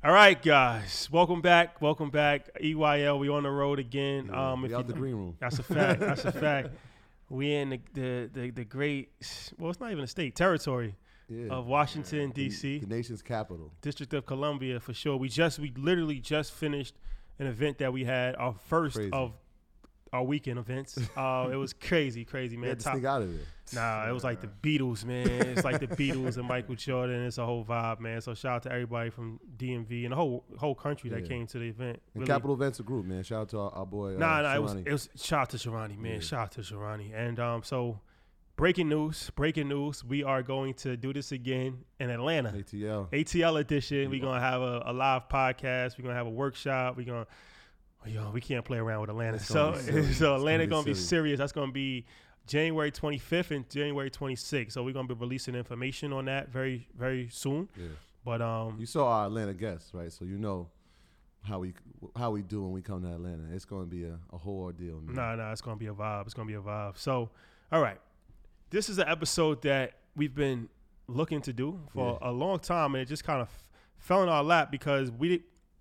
All right, guys. Welcome back. EYL, we on the road again. We out the green room. That's a fact. That's a fact. We in the great, well, it's not even a state, territory of Washington, D.C. The nation's capital. District of Columbia, for sure. We literally just finished an event that we had, our first of our weekend events. It was crazy, man. We had to sneak out of there. Nah, it was like the Beatles, man. It's like the Beatles and Michael Jordan. It's a whole vibe, man. So shout out to everybody from DMV and the whole country that came to the event. And really. Capital Events a group, man. Shout out to our boy. It was shout out to Sharani, man. Yeah. Shout out to Sharani. And so breaking news. We are going to do this again in Atlanta. ATL edition. We're gonna have a live podcast. We're gonna have a workshop. We can't play around with Atlanta. So Atlanta gonna be serious. That's gonna be January 25th and January 26th. So we're gonna be releasing information on that very, very soon. Yeah. But you saw our Atlanta guests, right? So you know how we do when we come to Atlanta. It's gonna be a whole ordeal, man. Nah, it's gonna be a vibe. So, all right, this is an episode that we've been looking to do for a long time, and it just kind of fell in our lap because we're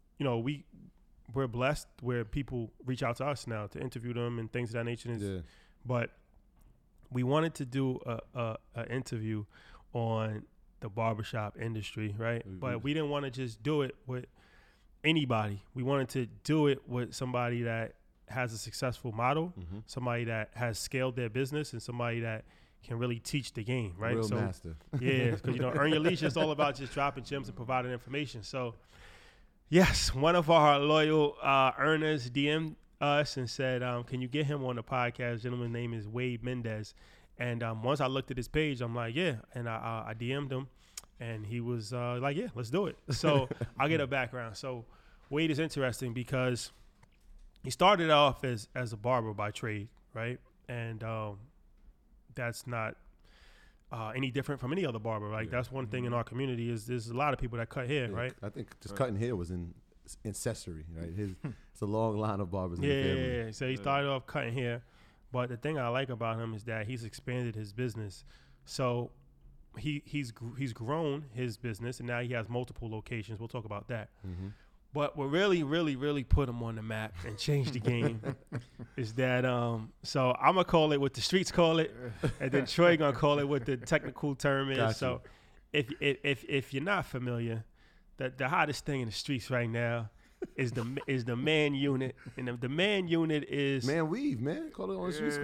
blessed where people reach out to us now to interview them and things of that nature. But we wanted to do an interview on the barbershop industry, right? Mm-hmm. But we didn't want to just do it with anybody. We wanted to do it with somebody that has a successful model, somebody that has scaled their business, and somebody that can really teach the game, right? Real master. Yeah, because, Earn Your Leash is all about just dropping gems and providing information. So, yes, one of our loyal earners DM'd us and said, can you get him on the podcast? Gentleman's name is Wade Mendez. And once I looked at his page, I'm like, yeah. And I DM'd him, and he was like, yeah, let's do it. So I'll get a background. So Wade is interesting because he started off as a barber by trade, right? And that's not any different from any other barber. Like that's one thing in our community is there's a lot of people that cut hair, right? I think just cutting hair was ancestry, right? It's a long line of barbers in the family. Yeah. So he started off cutting hair, but the thing I like about him is that he's expanded his business. So he's grown his business, and now he has multiple locations. We'll talk about that. Mm-hmm. But what really, really, really put him on the map and changed the game is that so I'm gonna call it what the streets call it, and then Troy gonna call it what the technical term is. Gotcha. So if you're not familiar, the hottest thing in the streets right now is the man unit, and the man unit is man weave, man. Call it on the streets.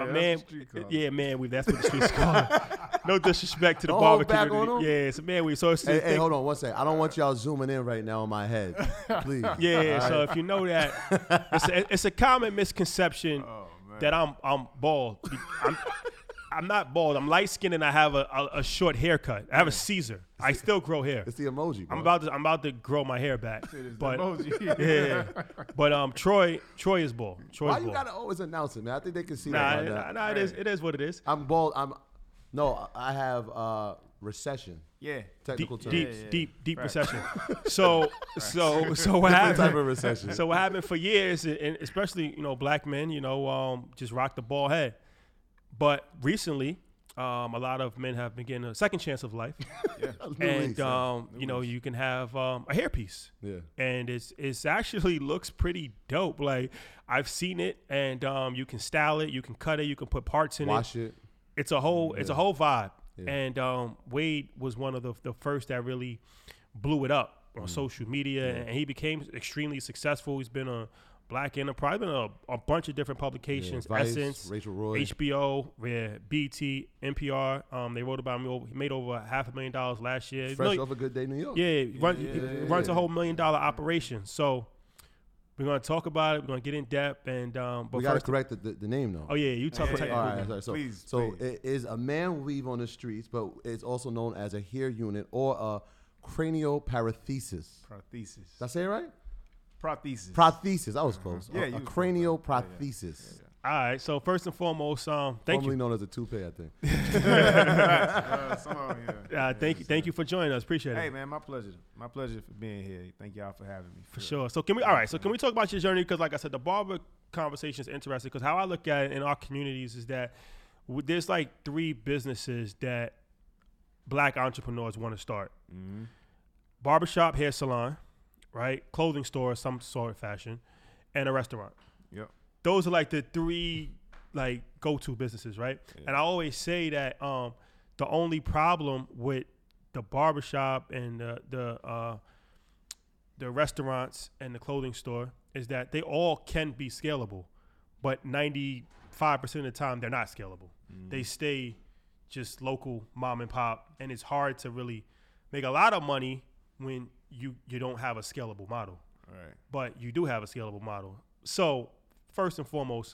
Man weave. That's what the streets call it. No disrespect to the barber community. Yeah, it's a man weave. So hey, hold on one second. I don't want y'all zooming in right now on my head, please. Yeah. Right. So if you know that, it's a common misconception that I'm bald. I'm not bald. I'm light skinned and I have a short haircut. I have a Caesar. I still grow hair. It's the emoji, bro. I'm about to grow my hair back. But yeah. But Troy is bald. Why you gotta always announce it, man? I think they can see that. Nah, it is what it is. I'm bald. I have recession. Yeah. Technical term. Deep recession. So what happened? Type of recession. So what happened for years, and especially black men, just rock the bald head. But recently, a lot of men have been getting a second chance of life, and you can have a hairpiece, and it's actually looks pretty dope. Like I've seen it, and you can style it, you can cut it, you can put parts in Wash it. It's a whole vibe, and Wade was one of the first that really blew it up on social media, and he became extremely successful. He's been a Black Enterprise, been a bunch of different publications, Vice, Essence, Rachel Roy, HBO, BT, NPR. They wrote about me. He made over $500,000 last year. Fresh off a Good Day New York. He runs a whole $1 million operation. So we're going to talk about it. We're going to get in depth. And but we got to correct the name, though. Oh, yeah. You talk about all right, please. It is a man weave on the streets, but it's also known as a hair unit or a cranioparesthesis. Did I say it right? Prothesis. I was close. A cranioparesthesis. All right. So first and foremost, thank you. Formerly known as a toupee, I think. Thank you for joining us. Appreciate it. Hey man, my pleasure. My pleasure for being here. Thank y'all for having me. For sure. So can we talk about your journey? Because like I said, the barber conversation is interesting. Because how I look at it in our communities is that there's like 3 businesses that Black entrepreneurs want to start: barbershop, hair salon, right? Clothing store, some sort of fashion, and a restaurant. Yep. Those are like the three like go-to businesses, right? Yeah. And I always say that the only problem with the barbershop and the restaurants and the clothing store is that they all can be scalable, but 95% of the time they're not scalable. They stay just local mom and pop, and it's hard to really make a lot of money when you don't have a scalable model. Right. But you do have a scalable model. So first and foremost,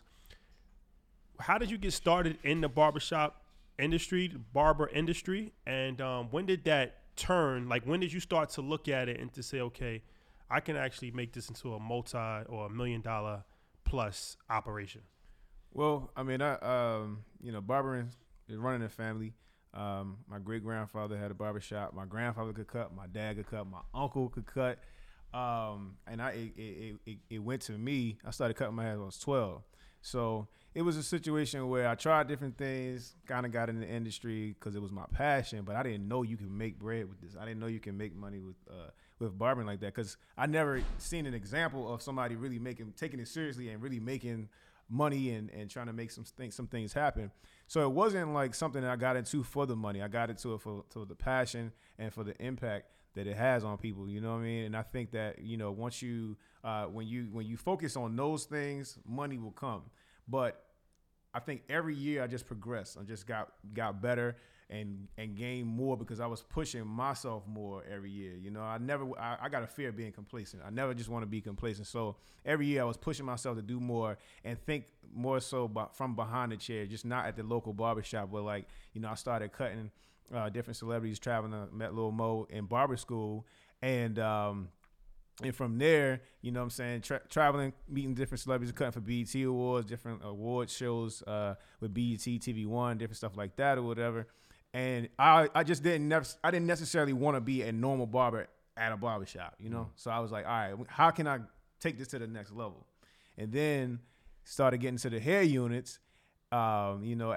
how did you get started in the barbershop industry, the barber industry? And when did that turn? Like, when did you start to look at it and to say, okay, I can actually make this into a multi or $1 million plus operation? Well, I mean, barbering is running a family. My great grandfather had a barbershop. My grandfather could cut. My dad could cut. My uncle could cut. And it went to me. I started cutting my hair when I was 12. So it was a situation where I tried different things, kind of got in the industry because it was my passion, but I didn't know you could make bread with this. I didn't know you can make money with barbering like that, because I never seen an example of somebody really taking it seriously and really making money and trying to make some things happen. So it wasn't like something that I got into for the money. I got into it for the passion and for the impact that it has on people, you know what I mean? And I think that, once you, when you focus on those things, money will come. But I think every year I just progressed. I just got better and gained more because I was pushing myself more every year. I got a fear of being complacent. I never just want to be complacent. So every year I was pushing myself to do more and think more so from behind the chair, just not at the local barbershop, but I started cutting different celebrities, traveling. I met Lil Mo in barber school, and from there, traveling, meeting different celebrities, cutting for BET Awards, different award shows with BET, TV One, different stuff like that or whatever. And I just didn't necessarily want to be a normal barber at a barbershop, So I was like, all right, how can I take this to the next level? And then started getting to the hair units. A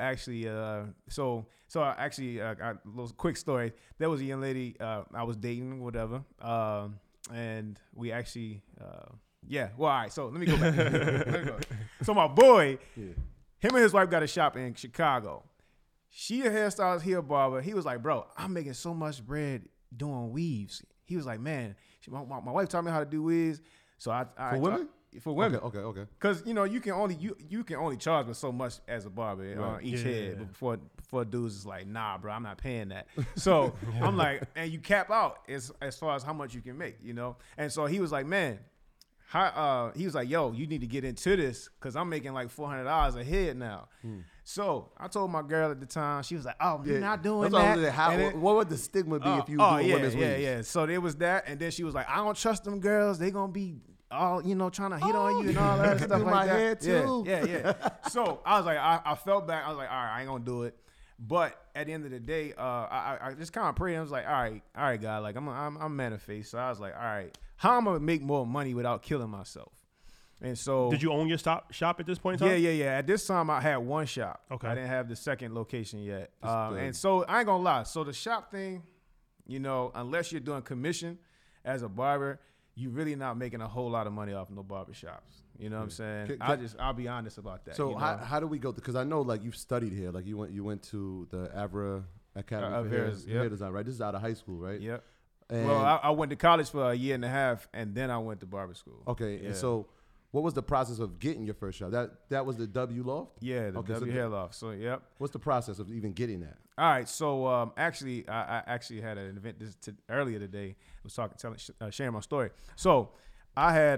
little quick story. There was a young lady I was dating, whatever, and we actually, all right. So let me go back. So my boy, him and his wife got a shop in Chicago. She a hairstylist, he a barber. He was like, bro, I'm making so much bread doing weaves. He was like, man, my wife taught me how to do weaves. So for women? For women, okay. Because you can only charge with so much as a barber on each head. But before dudes is like, nah, bro, I'm not paying that. So I'm like, and you cap out as far as how much you can make, And so he was like, man, he was like, yo, you need to get into this because I'm making like $400 a head now. So I told my girl at the time, she was like, oh, you're not doing that. What would the stigma be if you do women's weaves? Yeah. So there was that, and then she was like, I don't trust them girls. They gonna be all, trying to hit on you and all that stuff like that. Hair too. Yeah. So I was like, I felt back. I was like, all right, I ain't gonna do it. But at the end of the day, I just kind of prayed. I was like, all right, God, like I'm man-of-faith. So I was like, all right, how am I gonna make more money without killing myself? And so, did you own your shop at this point in time? Yeah. At this time, I had one shop. Okay. I didn't have the second location yet. And so I ain't gonna lie. So the shop thing, unless you're doing commission as a barber, you're really not making a whole lot of money off no barbershops. You know what I'm saying? I'll be honest about that. So how do we go? Because I know like you've studied here. Like you went to the Avra Academy for hair design, right? This is out of high school, right? Yep. Well, I went to college for a year and a half, and then I went to barber school. Okay. Yeah. And so what was the process of getting your first shop? That was the W Loft? Yeah, the W Hair Loft. So, yep. What's the process of even getting that? All right. So, actually, I actually had an event earlier today. I was sharing my story. So, I had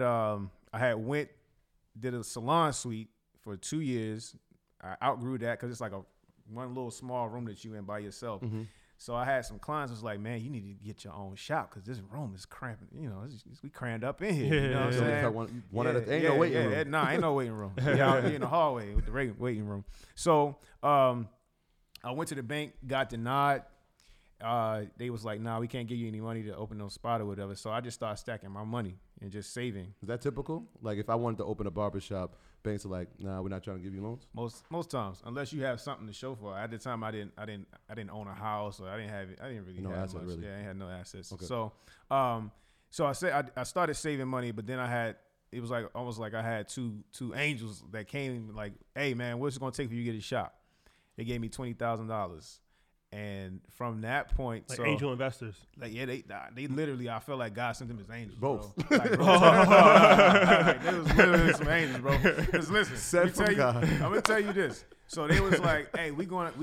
did a salon suite for 2 years. I outgrew that because it's like one little small room that you in by yourself. Mm-hmm. So I had some clients who was like, man, you need to get your own shop because this room is cramping. We crammed up in here. You know what I'm saying? One at a time. Ain't no waiting room. Nah, ain't no waiting room. You're in the hallway with the waiting room. So I went to the bank, got denied. They was like, nah, we can't give you any money to open no spot or whatever. So I just started stacking my money and just saving. Is that typical? Like if I wanted to open a barbershop, banks are like, nah, we're not trying to give you loans? Most times, unless you have something to show for it. At the time, I didn't own a house, or I didn't really have assets, much. really. Yeah, I had no assets. Okay. So So I started saving money, but then it was like almost like I had two angels that came like, hey man, what's it gonna take for you to get a shop? They gave me $20,000. And from that point, like angel investors, like they literally, I felt like God sent them as angels. Both. Bro. Like, bro, like, there was literally some angels, bro. Because listen, I'm gonna tell you this. So they was like, hey, we gonna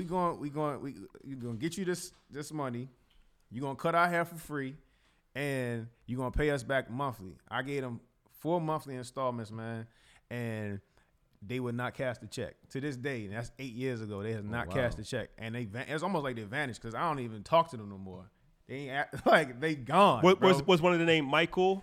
get you this money. You gonna cut our hair for free, and you gonna pay us back monthly. I gave them 4 monthly installments, man, and they would not cash the check. To this day, and that's 8 years ago, they have not cashed the check. And it's almost like they vanished because I don't even talk to them no more. They ain't like they gone. Was one of the name Michael?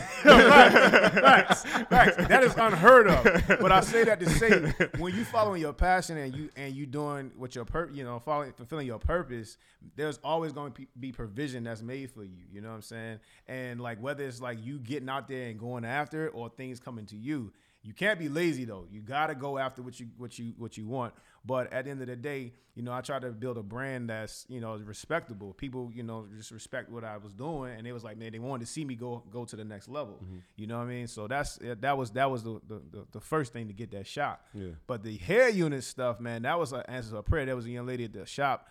Facts. That is unheard of. But I say that to say, when you following your passion and you doing what your fulfilling your purpose, there's always going to be provision that's made for you. You know what I'm saying? And like whether it's like you getting out there and going after it or things coming to you. You can't be lazy though. You gotta go after what you want. But at the end of the day, I try to build a brand that's respectable. People just respect what I was doing, and they was like, man, they wanted to see me go to the next level. Mm-hmm. You know what I mean? So that was the first thing to get that shop. Yeah. But the hair unit stuff, man, that was an answer to a prayer. There was a young lady at the shop.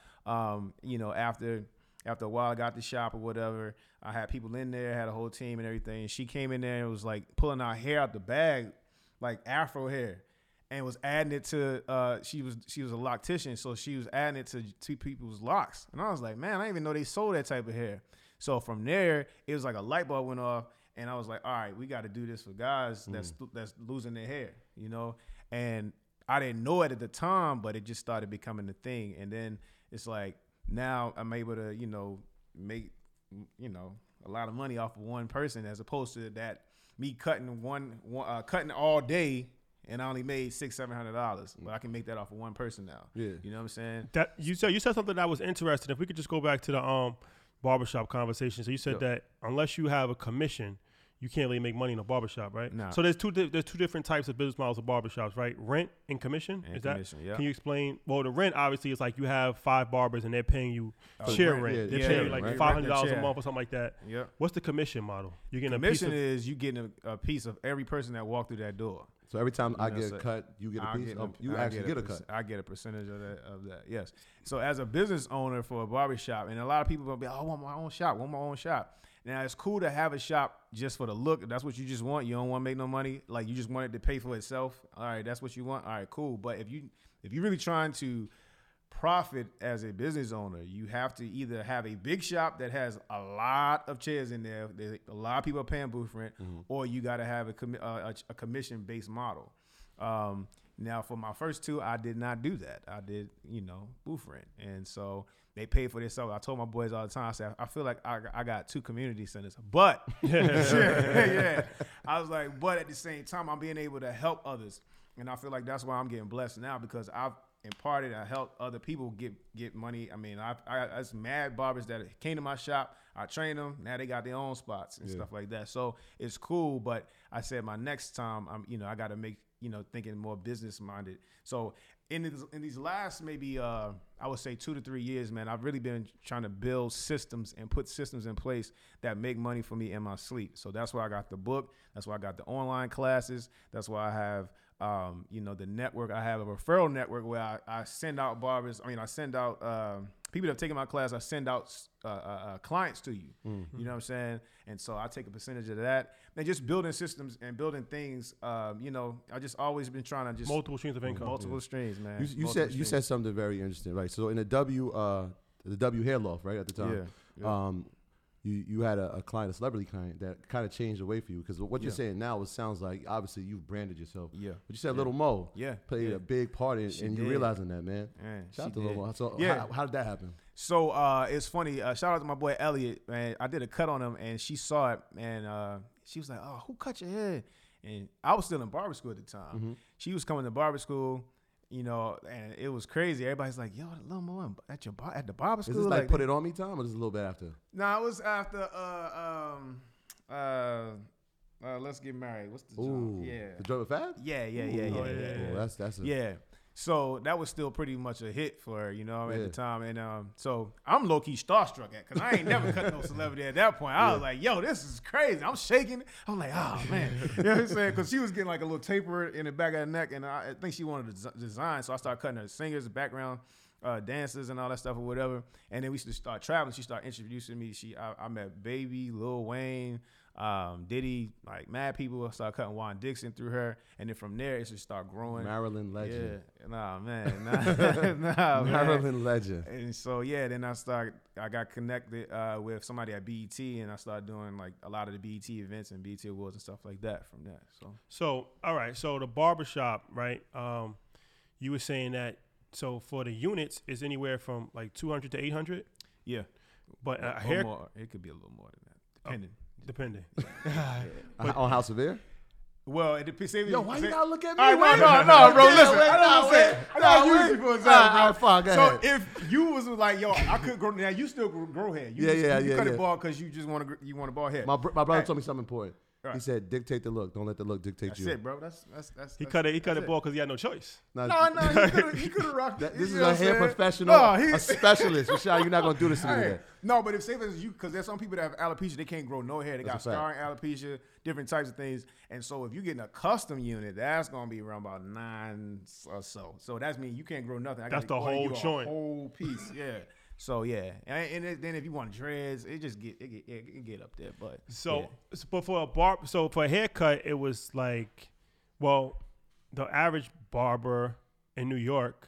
After a while, I got the shop or whatever. I had people in there, had a whole team and everything. And she came in there and was like pulling our hair out the bag, like afro hair, and was adding it to she was a loctician, so she was adding it to two people's locks. And I was like, man, I didn't even know they sold that type of hair. So from there, it was like a light bulb went off, and I was like, all right, we got to do this for guys that's losing their hair, And I didn't know it at the time, but it just started becoming the thing. And then it's like now I'm able to make a lot of money off of one person, as opposed to that. Me cutting cutting all day, and I only made $600-$700, but I can make that off of one person now. Yeah, you know what I'm saying? That you said something that was interesting. If we could just go back to the barbershop conversation. So you said that unless you have a commission, you can't really make money in a barbershop, right? No. So there's two different types of business models of barbershops, right? Rent and commission. And commission, yeah. Can you explain? Well, the rent obviously is like you have 5 barbers and they're paying you share rent. Yeah, they're paying you like $500 a month or something like that. Yeah. What's the commission model? You're getting commission is you getting a piece of every person that walked through that door. So every time I get a cut, you get a piece. You actually get a cut. I get a percentage of that. Yes. So as a business owner for a barbershop, and a lot of people will be, I want my own shop. Now, it's cool to have a shop just for the look. If that's what you just want. You don't want to make no money. Like, you just want it to pay for itself. All right, that's what you want. All right, cool. But if you're really trying to profit as a business owner, you have to either have a big shop that has a lot of chairs in there. A lot of people are paying booth rent, or you got to have a commission-based model. Now, for my first 2, I did not do that. I did, booth rent. And so they paid for themselves. I told my boys all the time, I said, I feel like I got 2 community centers. But, yeah. I was like, but at the same time, I'm being able to help others. And I feel like that's why I'm getting blessed now, because I've imparted, I helped other people get money. I mean, I was mad barbers that came to my shop. I trained them. Now they got their own spots and stuff like that. So it's cool. But I said my next time, I got to make, thinking more business minded. So in these last maybe I would say 2 to 3 years, man, I've really been trying to build systems and put systems in place that make money for me in my sleep. So that's why I got the book. That's why I got the online classes. That's why I have the network. I have a referral network where I send out barbers. I send out people that have taken my class. I send out clients to you. Mm-hmm. You know what I'm saying? And so I take a percentage of that. And just building systems and building things. I just always been trying to just multiple streams of income. Multiple streams, man. You said something very interesting, right? So in the W Hair Loft, right, at the time. Yeah. You had a client, a celebrity client, that kind of changed the way for you, because what you're saying now, it sounds like obviously you've branded yourself. Yeah. But you said Little Mo played a big part in you realizing that, man. Shout out to Little Mo. So how did that happen? So it's funny. Shout out to my boy Elliot, man. I did a cut on him, and she saw it, and she was like, "Oh, who cut your hair?" And I was still in barber school at the time. Mm-hmm. She was coming to barber school. And it was crazy. Everybody's like, "Yo, Lil Mo at the barber school." Is this like Put It On Me time, or just a little bit after? No, it was after. Let's Get Married. What's the joint? Yeah, the joint with Fab. Yeah. Oh, that's yeah. So that was still pretty much a hit for her, at the time. And so I'm low-key starstruck because I ain't never cut no celebrity at that point. I was like, yo, this is crazy. I'm shaking. I'm like, oh, man. You know what I'm saying? Because she was getting like a little taper in the back of her neck, and I think she wanted to design. So I started cutting her singers, background dancers, and all that stuff or whatever. And then we used to start traveling. She started introducing me. I met Baby, Lil Wayne, Diddy, like mad people. I started cutting Juan Dixon through her, and then from there it just started growing. Maryland legend. Yeah, Maryland legend. And so then I got connected with somebody at BET, and I started doing like a lot of the BET events and BET awards and stuff like that from there. So all right, so the barbershop, right? You were saying that. So for the units, it's anywhere from like 200 to 800. Yeah, but hair, more, it could be a little more than that, depending. On how severe? Well, it depends. Yo, why you gotta look at me? No, bro. Listen, I don't use you for example, bro. So if you was like, yo, I could grow. Now you still grow hair. You cut it bald because you just want a bald head. My brother told me something important. Right. He said, "Dictate the look. Don't let the look dictate you." That's it, bro. That's he cut it bald because he had no choice. No. He could have rocked it. This is a hair professional, a specialist. Rashad, you're not gonna do this to me today. No, but if say as you, because there's some people that have alopecia, they can't grow no hair. They got scarring alopecia, different types of things. And so if you're getting a custom unit, that's gonna be around about 9 or so. So that's mean you can't grow nothing. That's the whole joint, whole piece. Yeah. So and then if you want dreads, it get up there. But but for a haircut, it was like, well, the average barber in New York,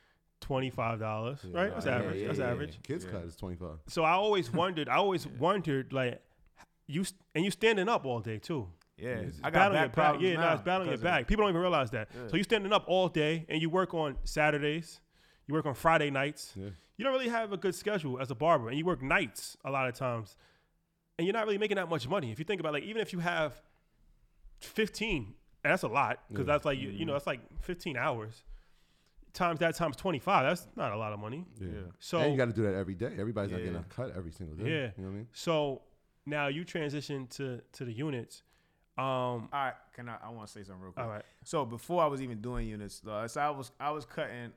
$25, right? That's average. That's average. Kids cut is $25. So I always wondered, like, you standing up all day too. Yeah, I got back problems. Yeah, it's battling your back. People don't even realize that. Yeah. So you standing up all day, and you work on Saturdays, you work on Friday nights. Yeah. You don't really have a good schedule as a barber, and you work nights a lot of times, and you're not really making that much money. If you think about like, even if you have 15, and that's a lot because that's like that's like 15 hours times 25. That's not a lot of money. Yeah. So and you got to do that every day. Everybody's not getting a cut every single day. Yeah. You know what I mean? So now you transition to the units. All right, I want to say something real quick. All right. So before I was even doing units, so I was cutting.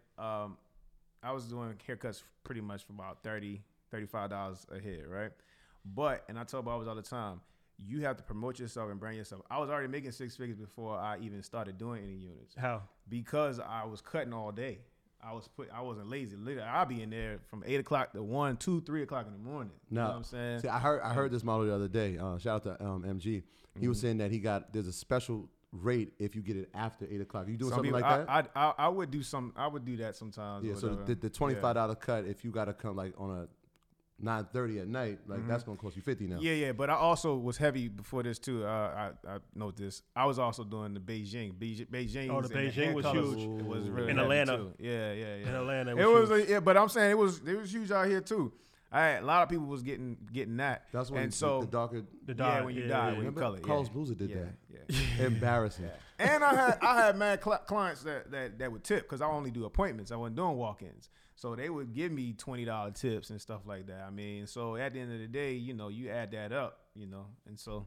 I was doing haircuts pretty much for about $30, $35 a head, right? And I tell barbers all the time, you have to promote yourself and brand yourself. I was already making 6 figures before I even started doing any units. How? Because I was cutting all day. I wasn't lazy. Literally, I'll be in there from 8 o'clock to 1, 2, 3 o'clock in the morning. No, you know what I'm saying? See, I heard this model the other day. Shout out to MG. He was saying that there's a special rate if you get it after 8 o'clock. You doing something like that? I would do some. I would do that sometimes. Yeah. So the $25 cut, if you got to come like on a 9:30 at night, like that's gonna cost you $50 now. Yeah. But I also was heavy before this too. I know this. I was also doing the Beijing. Beijing. Oh, the Beijing was huge. It was really in Atlanta. Too. Yeah. In Atlanta, it was. But I'm saying it was huge out here too. A lot of people was getting that. That's when the darker. When you die, when you color. Carlos Boozer did that. Yeah. Embarrassing. Yeah. And I had mad clients that would tip because I only do appointments. I wasn't doing walk-ins, so they would give me $20 tips and stuff like that. I mean, so at the end of the day, you add that up, and so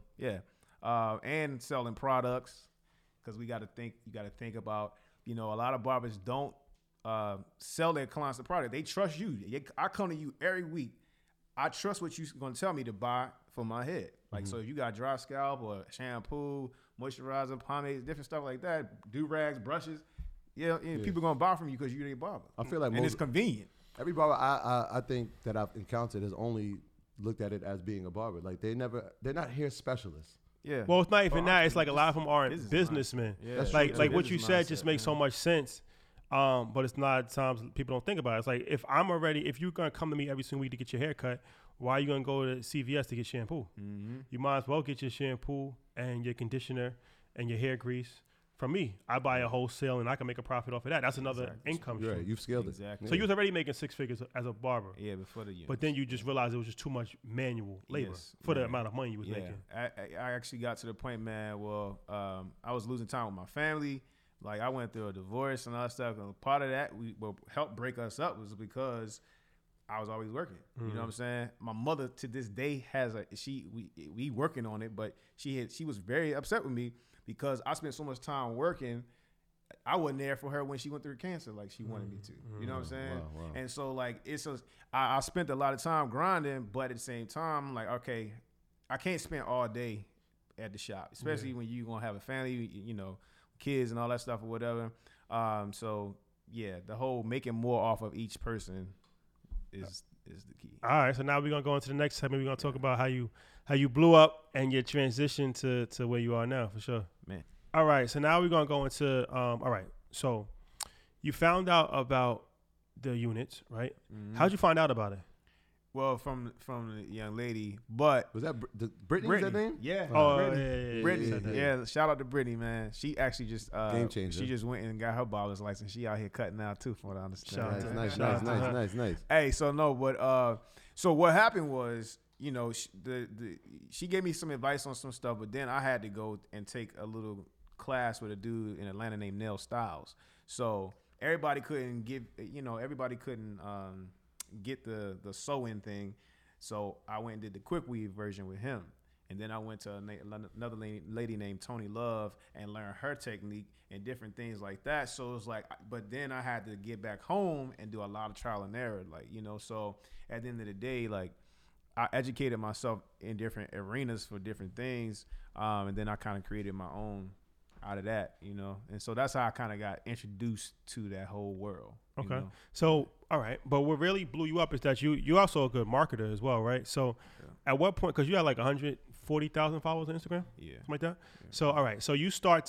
and selling products because you got to think about, a lot of barbers don't sell their clients the product. They trust you. I come to you every week. I trust what you're going to tell me to buy for my head. Like, so if you got dry scalp or shampoo, moisturizer, pomades, different stuff like that, do-rags, brushes, people going to buy from you because you're a barber. I feel like it's convenient. Every barber I think that I've encountered has only looked at it as being a barber. Like, they're not hair specialists. Yeah. Well, it's not even that. It's like a lot of them aren't businessmen. Yeah. Like what you said just makes so much sense. But it's not times people don't think about it. It's like, if you're going to come to me every single week to get your hair cut, why are you going to go to CVS to get shampoo? Mm-hmm. You might as well get your shampoo and your conditioner and your hair grease from me. I buy a wholesale and I can make a profit off of that. That's another income stream. Right, you've scaled exactly. it. So you was already making 6 figures as a barber. Yeah, before the year. But then you just realized it was just too much manual labor for the amount of money you was making. I actually got to the point, man, I was losing time with my family. Like, I went through a divorce and all that stuff. And part of that helped break us up was because I was always working. Mm-hmm. You know what I'm saying? My mother to this day has we working on it, but she was very upset with me because I spent so much time working I wasn't there for her when she went through cancer like she wanted me to. You know what I'm saying? Wow. And so like I spent a lot of time grinding, but at the same time, I'm like, okay, I can't spend all day at the shop, especially when you're gonna have a family, you know, kids and all that stuff or whatever. So yeah, the whole making more off of each person is the key. All right, so now we're gonna go into the next segment. We're gonna talk about how you blew up and your transition to where you are now, for sure. Man. All right, so now we're gonna go into all right. So you found out about the units, right? Mm-hmm. How'd you find out about it? Well, from the young lady, but was that Brittany? Was that name? Yeah. Oh, Brittany. Yeah. Shout out to Brittany, man. She actually just game changer. She just went and got her barber's license. She out here cutting now too, from what I understand. Nice. Hey, so no, but so what happened was, you know, she gave me some advice on some stuff, but then I had to go and take a little class with a dude in Atlanta named Nell Styles. So everybody couldn't get the sew-in thing, so I went and did the quick weave version with him, and then I went to another lady named Tony Love and learned her technique and different things like that. So it was like, but then I had to get back home and do a lot of trial and error, like, you know. So at the end of the day, like, I educated myself in different arenas for different things, and then I kind of created my own out of that, you know. And so that's how I kind of got introduced to that whole world. Okay. You know? So, all right. But what really blew you up is that you're also a good marketer as well, right? So at what point, because you had like 140,000 followers on Instagram? Yeah. Something like that? Yeah. So, all right. So you start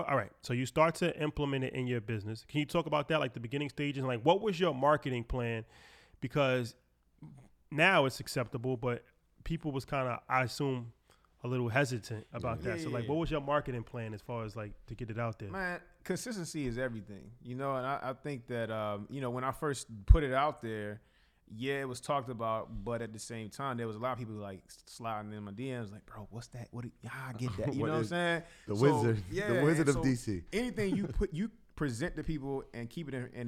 to implement it in your business. Can you talk about that, like the beginning stages? Like, what was your marketing plan? Because now it's acceptable, but people was kind of, I assume, a little hesitant about that. So like, what was your marketing plan as far as like to get it out there? Man, consistency is everything, you know. And I think that, you know, when I first put it out there, yeah, it was talked about, but at the same time, there was a lot of people like sliding in my DMs like, bro, what's that? I get that. You know what I'm saying? The wizard of DC. Anything you present to people and keep it in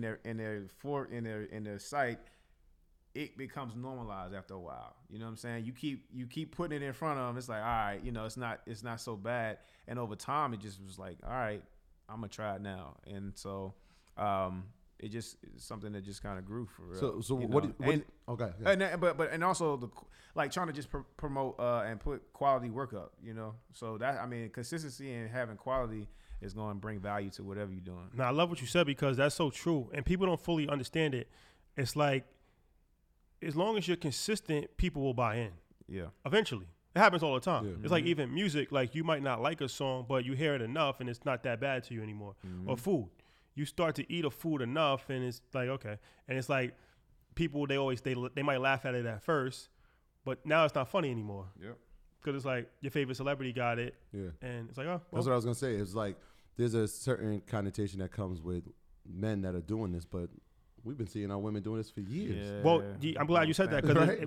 their sight, it becomes normalized after a while. You know what I'm saying? You keep putting it in front of them. It's like, all right, you know, it's not so bad. And over time, it just was like, all right, I'm gonna try it now. And so, it just it's something that just kind of grew for real. So okay. And also like trying to just promote and put quality work up. You know, so that, I mean, consistency and having quality is going to bring value to whatever you're doing. Now I love what you said, because that's so true, and people don't fully understand it. It's like, as long as you're consistent, people will buy in. Yeah. Eventually. It happens all the time. Yeah. It's like even music, like you might not like a song, but you hear it enough and it's not that bad to you anymore. Mm-hmm. Or food. You start to eat a food enough and it's like, okay. And it's like people, they might laugh at it at first, but now it's not funny anymore. Yep. Because it's like your favorite celebrity got it. Yeah. And it's like, oh. Well. That's what I was going to say. It's like there's a certain connotation that comes with men that are doing this, but we've been seeing our women doing this for years. Yeah. Well, I'm glad you said that, because right?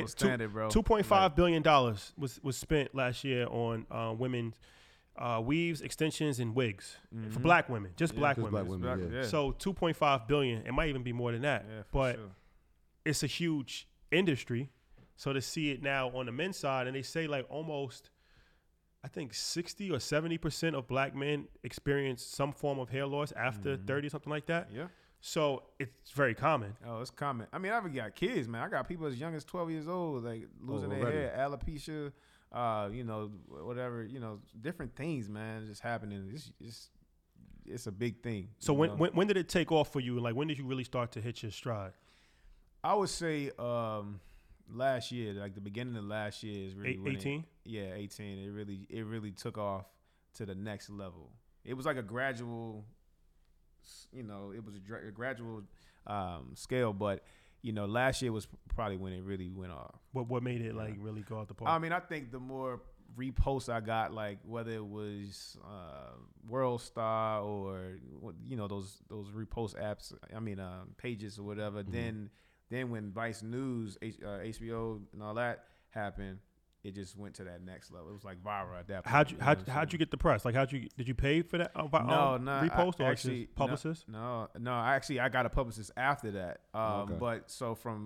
$2.5 billion was spent last year on women's weaves, extensions, and wigs for black women, just black women. Yeah. So $2.5 billion. It might even be more than that. Yeah, but it's a huge industry. So to see it now on the men's side, and they say like almost, I think 60 or 70% of black men experience some form of hair loss after 30, something like that. Yeah. So it's very common. Oh, it's common. I mean, I've got kids, man. I got people as young as 12 years old, like losing their hair, alopecia, you know, whatever, you know, different things, man, just happening. It's a big thing. So when did it take off for you? Like, when did you really start to hit your stride? I would say last year, like the beginning of last year is really 18. Yeah, 18. It really took off to the next level. It was like a gradual. You know, it was a gradual scale, but you know, last year was probably when it really went off. What made it like really go out the park? I mean, I think the more reposts I got, like whether it was World Star or you know those repost apps, I mean pages or whatever. Then when Vice News, HBO, and all that happened, it just went to that next level. It was like viral at that point. How'd you get the press? Like, did you pay for that? No, repost or actually publicist? No. I got a publicist after that. Okay. But so from,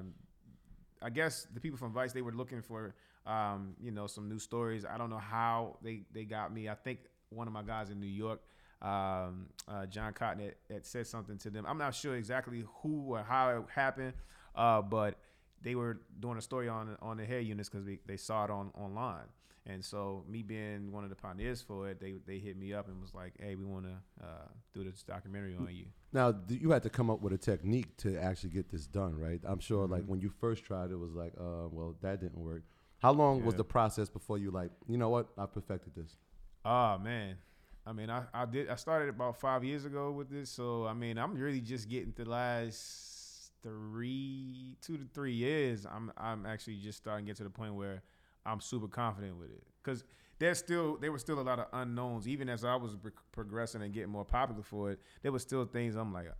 I guess the people from Vice, they were looking for, you know, some new stories. I don't know how they got me. I think one of my guys in New York John Cotton had said something to them. I'm not sure exactly who or how it happened, but they were doing a story on the hair units because they saw it online. And so me being one of the pioneers for it, they hit me up and was like, hey, we want to do this documentary on you. Now, you had to come up with a technique to actually get this done, right? I'm sure like when you first tried it was like, well, that didn't work. How long was the process before you like, you know what, I perfected this? Oh, man. I mean, I started about 5 years ago with this. So, I mean, I'm really just getting the last 2 to 3 years. I'm actually just starting to get to the point where I'm super confident with it because there were still a lot of unknowns. Even as I was progressing and getting more popular for it, there were still things I'm like,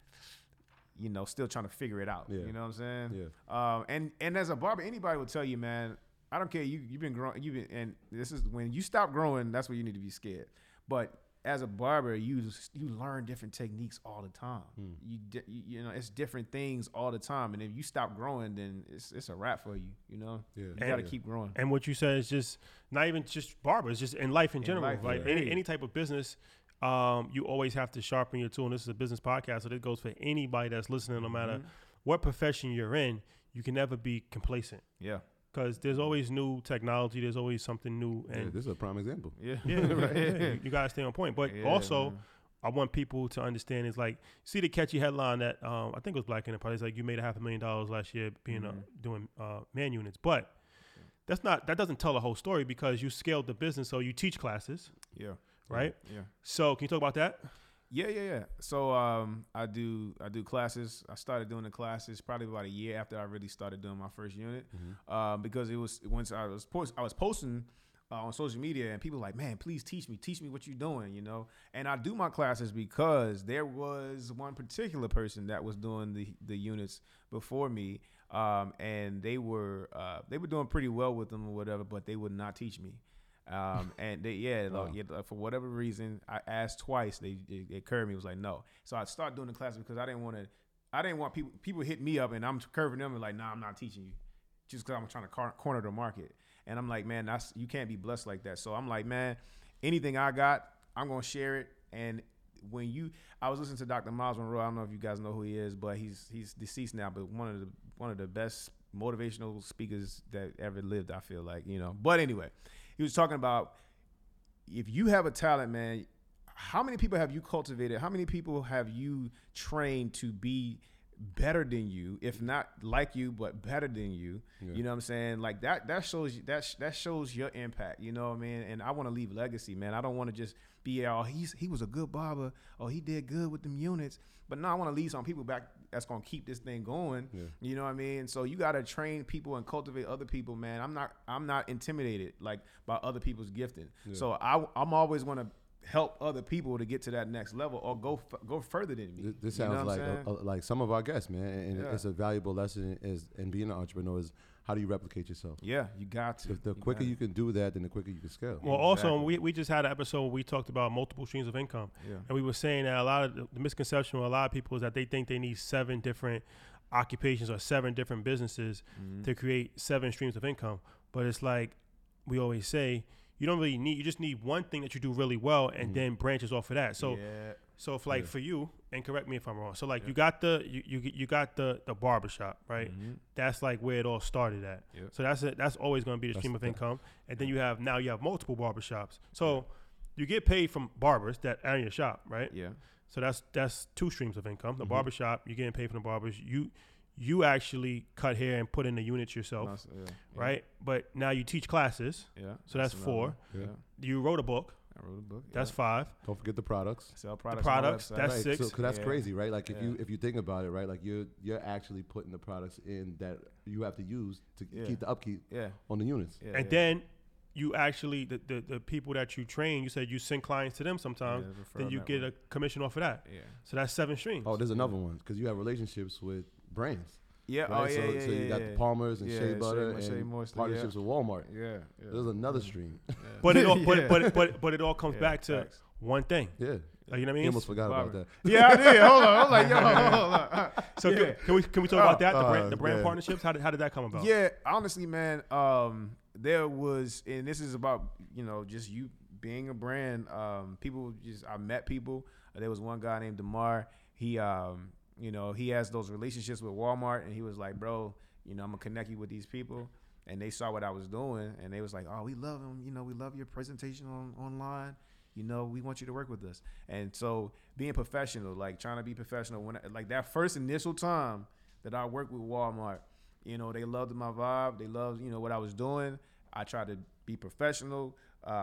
still trying to figure it out. Yeah. You know what I'm saying? Yeah. And as a barber, anybody will tell you, man, I don't care. You've been growing. And this is when you stop growing. That's where you need to be scared. But as a barber, you learn different techniques all the time. It's different things all the time. And if you stop growing, then it's a wrap for you. You got to keep growing. And what you said is just not even just barbers, just in life in general. Like any type of business, you always have to sharpen your tool. And this is a business podcast, so this goes for anybody that's listening. No matter what profession you're in, you can never be complacent. Yeah. Because there's always new technology. There's always something new. And this is a prime example. Yeah. Right. You got to stay on point. But also, man, I want people to understand is like, see the catchy headline that I think it was Black Enterprise. Like you made $500,000 last year being doing man units. But that doesn't tell the whole story because you scaled the business. So you teach classes. Yeah. Right? Yeah. So can you talk about that? Yeah. So I do classes. I started doing the classes probably about a year after I really started doing my first unit, because it was once I was posting on social media and people were like, man, please teach me what you're doing, And I do my classes because there was one particular person that was doing the units before me, and they were doing pretty well with them or whatever, but they would not teach me. And for whatever reason, I asked twice. They curved me. It was like no. So I started doing the classes because I didn't want people hit me up and I'm curving them and like, nah, I'm not teaching you, just because I'm trying to corner the market. And I'm like, man, you can't be blessed like that. So I'm like, man, anything I got, I'm gonna share it. And I was listening to Dr. Miles Monroe. I don't know if you guys know who he is, but he's deceased now. But one of the best motivational speakers that ever lived, I feel like, But anyway. He was talking about if you have a talent, man, how many people have you cultivated? How many people have you trained to be better than you, if not like you, but better than you? Yeah. You know what I'm saying? Like that shows that shows your impact. You know what I mean? And I want to leave legacy, man. I don't want to just be he was a good barber, or he did good with them units. But no, I want to leave some people back that's gonna keep this thing going. Yeah. You know what I mean? So you gotta train people and cultivate other people, man. I'm not intimidated like by other people's gifting. Yeah. So I'm always gonna help other people to get to that next level or go further than me. This sounds like some of our guests, man, and it's a valuable lesson in being an entrepreneur is how do you replicate yourself? Yeah, you got to. The quicker you can do that, then the quicker you can scale. Well, also, we just had an episode where we talked about multiple streams of income. Yeah. And we were saying that a lot of the misconception with a lot of people is that they think they need 7 different occupations or 7 different businesses to create 7 streams of income. But it's like we always say, you don't really need, you just need one thing that you do really well and then branches off of that. So so if for you, and correct me if I'm wrong. So like you got the barbershop, right? That's like where it all started at. So that's always going to be the stream of income. And then you have multiple barbershops. So you get paid from barbers that are in your shop, right? Yeah. So that's 2 streams of income. The barbershop, you're getting paid from the barbers. You actually cut hair and put in the units yourself, right? But now you teach classes. Yeah. So that's 4. Yeah. You wrote a book. I wrote a book. That's 5. Don't forget the products. Sell products. The products. That's 6. So, 'cause that's crazy, right? Like if you think about it, right? Like you're actually putting the products in that you have to use to keep the upkeep on the units. Yeah, and then you actually the people that you train, you said you send clients to them sometimes, then you get a commission off of that. Yeah. So that's 7 streams. Oh, there's another one because you have relationships with brands. Yeah. Right? So you got the Palmers and Shea Butter and partnerships with Walmart. Yeah. There's another stream. But it all but it all comes back to one thing. Yeah. Like, you know what I mean? You almost forgot about that. Yeah, I did. Hold on. I was like, hold on. So can we talk about that? The brand partnerships? How did that come about? Yeah, honestly, man, there was, and this is about, just you being a brand, I met people. There was one guy named DeMar. He, he has those relationships with Walmart, and he was like, bro, I'm gonna connect you with these people. And they saw what I was doing, and they was like, oh, we love him. We love your presentation online. We want you to work with us. And so being professional, like trying to be professional, when like that first initial time that I worked with Walmart, they loved my vibe. They loved, what I was doing. I tried to be professional,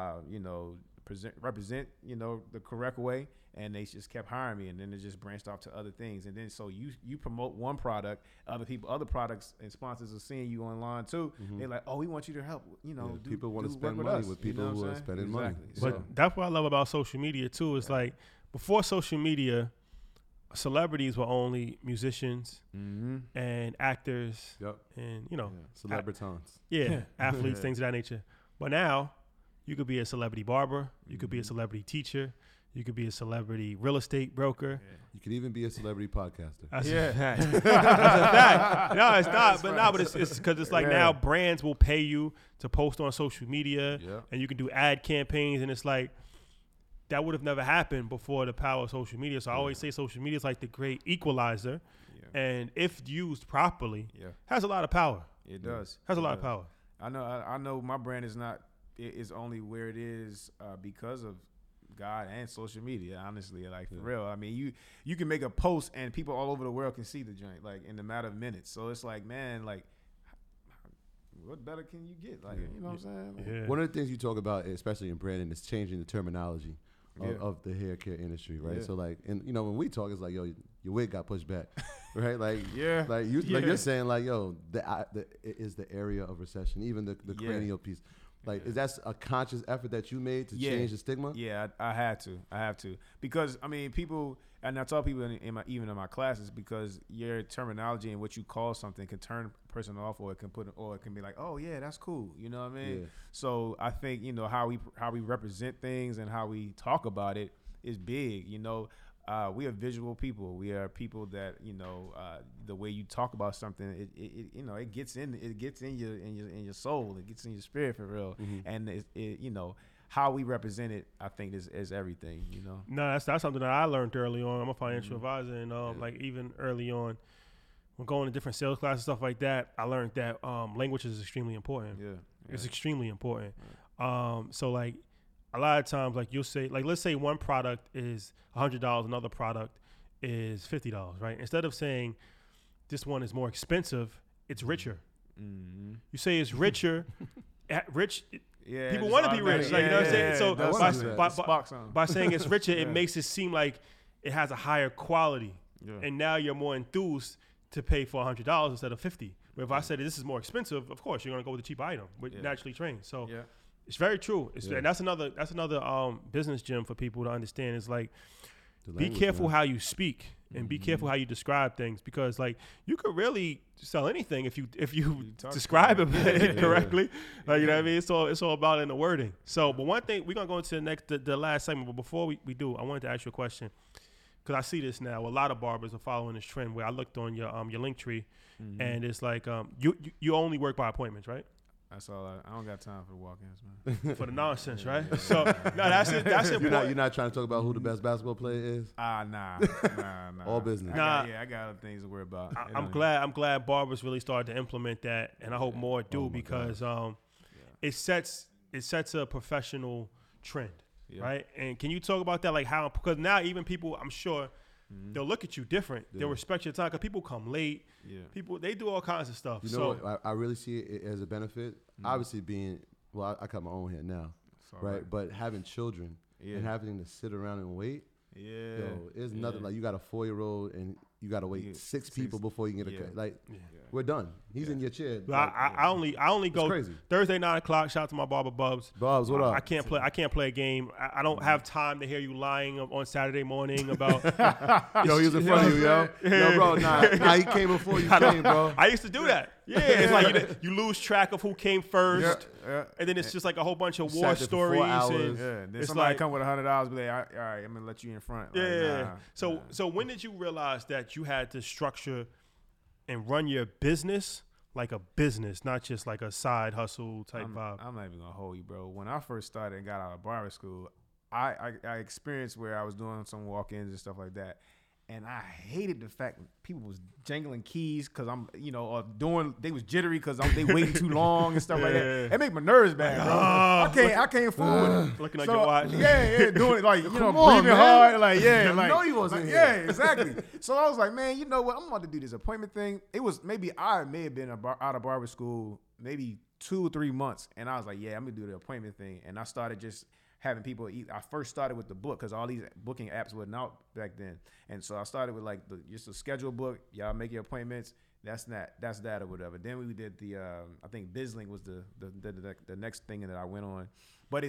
represent, the correct way. And they just kept hiring me, and then it just branched off to other things. And then so you promote one product, other products and sponsors are seeing you online too. Mm-hmm. They're like, oh, we want you to help. People want to spend money with people who are spending money. But that's what I love about social media too. Is like before social media, celebrities were only musicians and actors, and celebritons, athletes, things of that nature. But now, you could be a celebrity barber, you could be a celebrity teacher. You could be a celebrity real estate broker. Yeah. You could even be a celebrity podcaster. That's a fact. That's a fact. No, it's not. But it's because it's like now brands will pay you to post on social media, and you can do ad campaigns, and it's like that would have never happened before the power of social media. So I always say social media is like the great equalizer, and if used properly, has a lot of power. It does. Has a lot of power. I know. My brand is only where it is because of God and social media, honestly, like for real. I mean, you can make a post and people all over the world can see the joint, like in a matter of minutes. So it's like, man, like, what better can you get? Like, you know what I'm saying? Like, one of the things you talk about, especially in branding, is changing the terminology of the hair care industry, right? Yeah. So like, and when we talk, it's like, yo, your wig got pushed back, right? Like, like you're saying, like, yo, it is the area of recession, even the cranial piece. Like, is that a conscious effort that you made to change the stigma? Yeah, I have to. Because, I mean, people, and I tell people even in my classes, because your terminology and what you call something can turn a person off, or it can be like, oh, yeah, that's cool. You know what I mean? Yeah. So I think, how we represent things and how we talk about it is big. We are visual people. We are people that the way you talk about something, it gets in your soul. It gets in your spirit for real. Mm-hmm. And how we represent it, I think is everything. No, that's something that I learned early on. I'm a financial advisor, and like even early on, when going to different sales classes, stuff like that, I learned that language is extremely important. It's extremely important. So like, a lot of times, like you'll say, like let's say one product is $100, another product is $50, right? Instead of saying this one is more expensive, it's richer. Mm-hmm. You say it's richer, rich. Yeah, people want to be rich, like, you know what I'm saying? So by saying it's richer, it makes it seem like it has a higher quality, and now you're more enthused to pay for $100 instead of $50. But if I said this is more expensive, of course you're gonna go with the cheap item, with naturally trained. So. Yeah. It's very true. And that's another business gem for people to understand. Is like, be careful how you speak and be careful how you describe things, because like you could really sell anything if you describe it correctly. Like, you know what I mean? It's all about in the wording. So, but one thing, we're gonna go into the last segment. But before we do, I wanted to ask you a question, because I see this now. A lot of barbers are following this trend where I looked on your Linktree, and it's like you only work by appointments, right? That's all. I don't got time for walk-ins, man. For the nonsense, right? So no, that's it. That's important. You're not trying to talk about who the best basketball player is. Nah. All business. I got other things to worry about. I'm glad barbers really started to implement that, and I hope more do, because it sets a professional trend, right? And can you talk about that, like how, because now even people, I'm sure, they'll look at you different. They'll respect your time, because people come late. People, they do all kinds of stuff. You know what? I really see it as a benefit. Obviously, I cut my own hair now, right? But having children and having to sit around and wait, it's nothing. Like, you got a 4-year-old and you got to wait six people before you can get a cut. Like, we're done. He's in your chair. Like, I only go Thursday 9:00. Shout out to my barber Bubs. Bubs, what up? I can't play a game. I don't have time to hear you lying on Saturday morning about. Yo, he was in front of you, yo. Yo, bro, nah, he came before you came, bro. I used to do that. Yeah, it's like you lose track of who came first, and then it's just like a whole bunch of war stories. And then somebody come with $100, be like, all right, I'm gonna let you in front. Like, So when did you realize that you had to structure and run your business like a business, not just like a side hustle type vibe? I'm not even gonna hold you, bro. When I first started and got out of barber school, I experienced where I was doing some walk-ins and stuff like that. And I hated the fact that people was jangling keys because I'm, or they was jittery because they waiting too long and stuff like that. It make my nerves bad, bro. I can't fool with it. Looking at your watch. Yeah, doing it like, breathing man. hard. Like, yeah. I know you wasn't here. Yeah, exactly. So I was like, man, you know what? I'm about to do this appointment thing. It was I may have been out of barber school maybe 2 or 3 months. And I was like, yeah, I'm going to do the appointment thing. And I started just having people eat. I first started with the book because all these booking apps wasn't out back then, and so I started with like just a schedule book. Y'all make your appointments. That's that or whatever. Then we did the I think BizLink was the next thing that I went on, but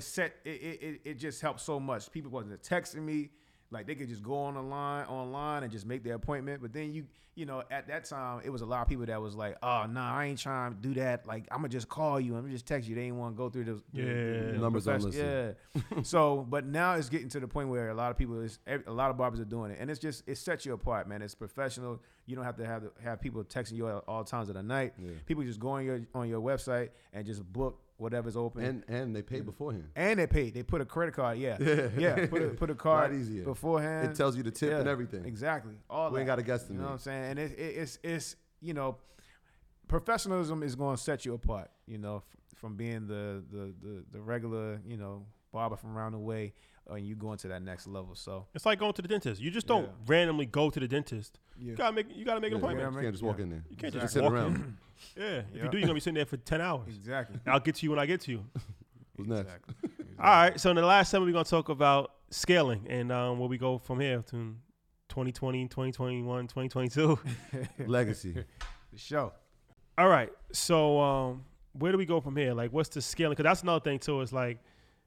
it just helped so much. People wasn't texting me. Like they could just go online and just make their appointment. But then you know, at that time, it was a lot of people that was like, oh, nah, I ain't trying to do that. Like, I'm going to just call you. I'm going to just text you. They ain't want to go through those numbers on listen. Yeah. So, but now it's getting to the point where a lot of barbers are doing it. And it sets you apart, man. It's professional. You don't have to have people texting you at all times of the night. Yeah. People just go on your website and just book whatever's open. And they pay beforehand. And they pay. They put a credit card. Yeah. Yeah. Put a card beforehand. It tells you the tip and everything. Exactly. We ain't got to guess the You know what I'm saying? And it's professionalism is going to set you apart, from being the regular, barber from around the way, and you going to that next level. So it's like going to the dentist. You just don't randomly go to the dentist. Yeah. You gotta make an appointment. You can't just walk in there. You can't just sit around. If you do, you're gonna be sitting there for 10 hours. Exactly. I'll get to you when I get to you. Who's next? Exactly. All right. So in the last segment, we're gonna talk about scaling and where we go from here to 2020, 2021, 2022. Legacy. The show. All right. So where do we go from here? Like, what's the scaling? Because that's another thing too. Is like,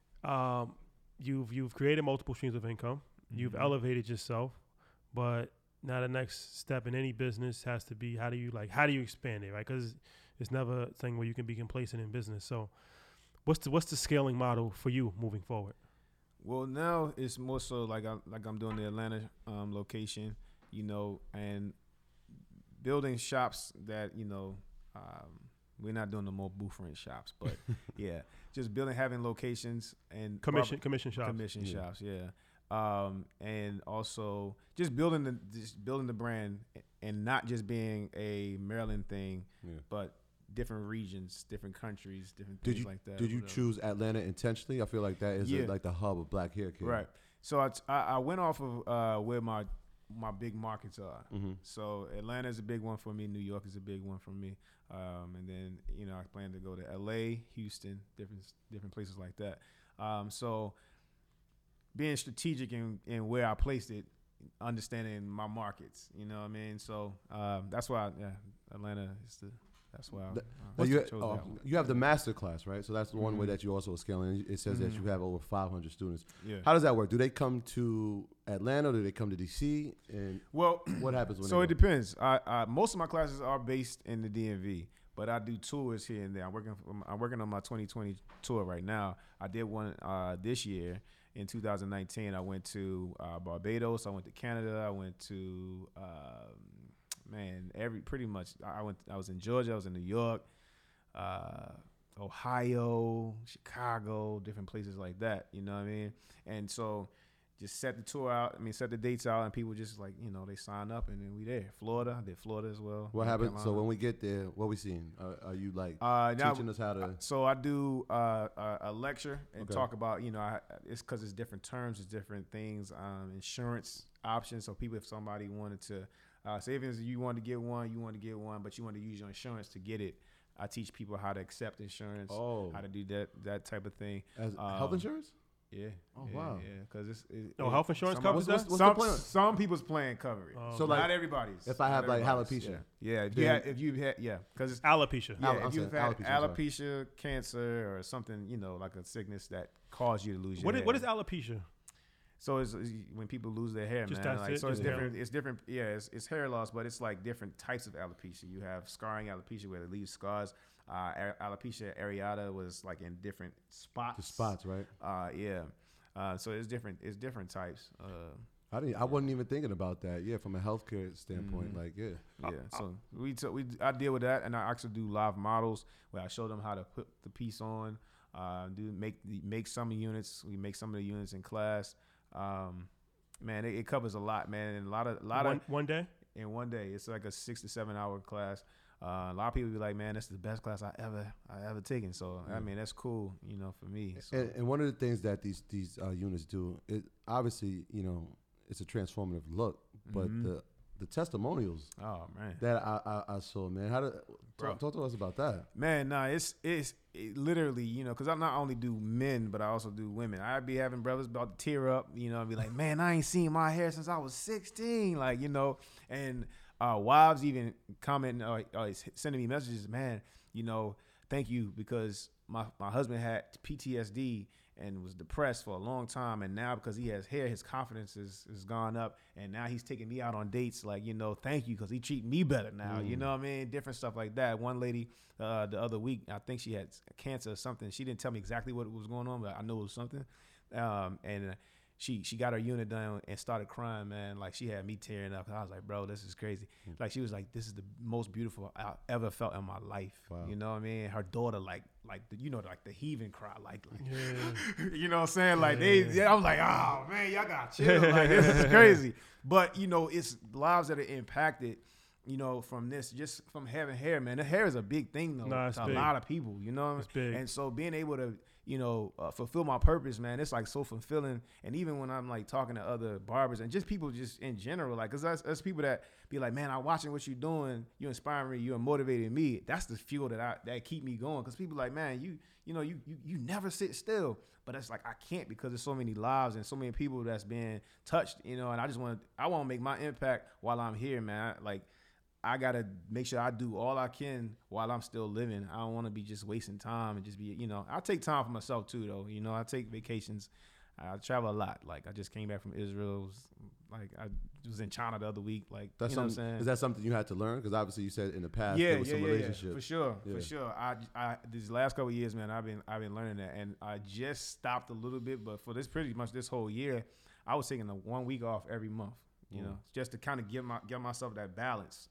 you've created multiple streams of income. You've elevated yourself, but now the next step in any business has to be how do you expand it, right? Because it's never a thing where you can be complacent in business. So, what's the scaling model for you moving forward? Well, now it's more so like I'm doing the Atlanta location, and building shops that we're not doing the more booth rent shops, but yeah, just having locations and commission shops. Shops, yeah. And also just building the brand and not just being a Maryland thing, but different regions, different countries, different things like that. Did you choose Atlanta intentionally? I feel like that is like the hub of black hair care. Right. So I went off of where my big markets are. Mm-hmm. So Atlanta is a big one for me. New York is a big one for me. And then I plan to go to LA, Houston, different places like that. So being strategic in where I placed it, understanding my markets, you know what I mean? So that's why Atlanta is that's why you have the master class, right? So that's the one way that you also are scaling. It says that you have over 500 students. Yeah. How does that work? Do they come to Atlanta? Or do they come to DC? And what happens when? So it depends. I most of my classes are based in the DMV, but I do tours here and there. I'm working on my 2020 tour right now. I did one this year. In 2019, I went to Barbados. I went to Canada. I went to pretty much. I was in Georgia. I was in New York, Ohio, Chicago, different places like that. You know what I mean? And so, just set the tour out. Set the dates out, and people just they sign up, and then we there. Florida, I did Florida as well. What happened? So when we get there, what we seeing? Are you teaching us how to? So I do a lecture and talk about it's because it's different terms, it's different things, insurance options. So people, if somebody wanted to. Say if you want to get one, but you want to use your insurance to get it. I teach people how to accept insurance, how to do that type of thing. As health insurance? Yeah. Oh, wow. Yeah, because health insurance covers that? What's the plan? Some people's plan cover it. So not everybody's. If I have alopecia. Yeah. If you've had because it's alopecia. Yeah, if you've had alopecia, cancer, or something, like a sickness that caused you to lose your hair. What is alopecia? So it's when people lose their hair, just man. It's different. Hair. It's different. Yeah, it's hair loss, but it's like different types of alopecia. You have scarring alopecia where it leaves scars. Alopecia areata was like in different spots. The spots, right? Yeah. So it's different. It's different types. I wasn't even thinking about that. Yeah, from a healthcare standpoint, So I deal with that, and I actually do live models where I show them how to put the piece on. Make some units. We make some of the units in class. Man, it covers a lot, man, and a lot of one day. In one day, it's like a 6 to 7 hour class. A lot of people be like, man, this is the best class I ever taken. So I mean, that's cool, for me. So. And one of the things that these units do, it obviously, it's a transformative look, but the testimonials, oh man, that I saw, man, talk to us about that, man. Nah, it's literally, because I not only do men, but I also do women. I be having brothers about to tear up, I'd be like, man, I ain't seen my hair since I was 16, and wives even commenting, sending me messages, man, thank you, because my husband had PTSD and was depressed for a long time, and now because he has hair, his confidence is gone up, and now he's taking me out on dates, thank you, because he treat me better now, you know what I mean? Different stuff like that. One lady the other week, I think she had cancer or something. She didn't tell me exactly what was going on, but I know it was something. And she got her unit done and started crying, man. Like, she had me tearing up. I was like, bro, this is crazy. Like, she was like, this is the most beautiful I ever felt in my life. Wow. You know what I mean? Her daughter, like the heaving cry, yeah. You know what I'm saying? Like, I was like, oh man, y'all got chill. Like, this is crazy. But it's lives that are impacted, from this, just from having hair, man. The hair is a big thing though, to a lot of people, It's big. And so being able to, fulfill my purpose, man, it's like so fulfilling. And even when I'm like talking to other barbers and just people just in general, like, cause that's people that be like, man, I'm watching what you're doing. You inspire me. You're motivating me. That's the fuel that keep me going. Cause people like, man, you never sit still. But it's like, I can't, because there's so many lives and so many people that's being touched, and I want to make my impact while I'm here, man. I got to make sure I do all I can while I'm still living. I don't want to be just wasting time and just be, I take time for myself too, though. I take vacations. I travel a lot. Like, I just came back from Israel. I was in China the other week. Like, that's what I'm saying? Is that something you had to learn? Because obviously you said in the past there was some relationship. For sure. I these last couple of years, man, I've been learning that, and I just stopped a little bit. But for pretty much this whole year, I was taking 1 week off every month. Just to kind of give myself that balance,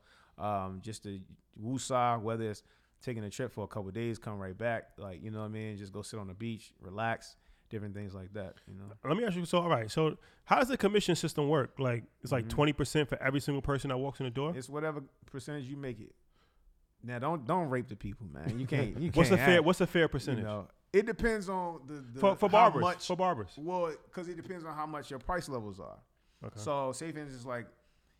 just to woosah, whether it's taking a trip for a couple of days, come right back, like, you know what I mean? Just go sit on the beach, relax, different things like that, Let me ask you, so, all right, so how does the commission system work? Like, it's like 20% for every single person that walks in the door? It's whatever percentage you make it. Now, don't rape the people, man. You can't. What's a fair percentage? It depends on the for barbers. For barbers. Well, because it depends on how much your price levels are. Okay. So, say for instance, like,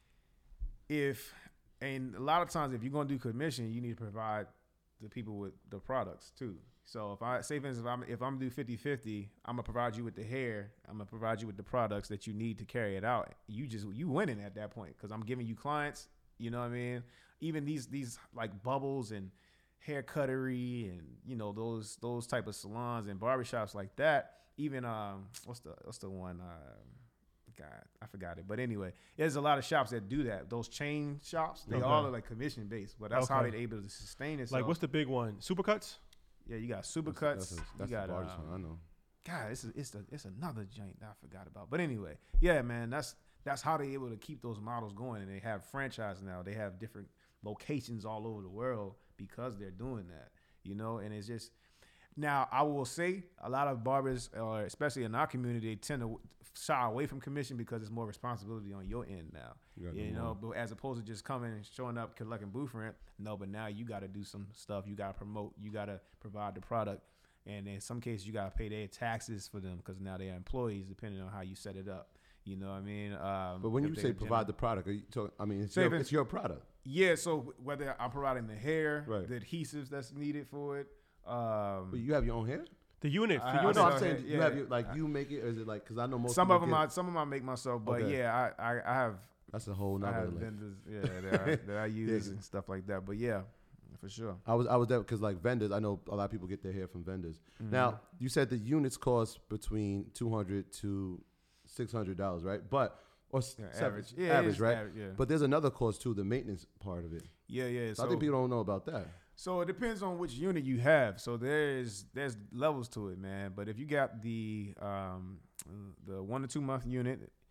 and a lot of times if you're gonna do commission, you need to provide the people with the products too. So if I say for instance, if I'm gonna do 50-50, I'm gonna provide you with the hair, I'm gonna provide you with the products that you need to carry it out. You winning at that point, because I'm giving you clients. You know what I mean? Even these like bubbles and hair cuttery and those type of salons and barbershops like that. Even what's the one? God, I forgot it. But anyway, there's a lot of shops that do that. Those chain shops, they all are like commission based, but that's how they're able to sustain it. Like, what's the big one? Supercuts? Yeah, you got Supercuts. That's you got the largest one, I know. God, it's another joint that I forgot about. But anyway, yeah, man, that's how they're able to keep those models going, and they have franchise now. They have different locations all over the world because they're doing that, and it's just. Now, I will say a lot of barbers, or especially in our community, they tend to shy away from commission because it's more responsibility on your end now. But as opposed to just coming and showing up, collecting booth rent. No, but now you got to do some stuff. You got to promote. You got to provide the product. And in some cases, you got to pay their taxes for them because now they're employees, depending on how you set it up. You know what I mean? But when you say provide the product, are you talking, it's your product. Yeah, so whether I'm providing the hair, the adhesives that's needed for it. But you have your own hair? The unit. I'm saying you have you make it, or is it like, because I know most some of them I make myself, but I have. That's a whole nother vendors, that I use and stuff like that. But yeah, for sure. I was there because like vendors, I know a lot of people get their hair from vendors. Mm-hmm. Now you said the units cost between $200 to $600, right? But average, right? Average, yeah. But there's another cost too, the maintenance part of it. Yeah. So I think people don't know about that. So it depends on which unit you have. So there's levels to it, man. But if you got the 1 to 2 month unit,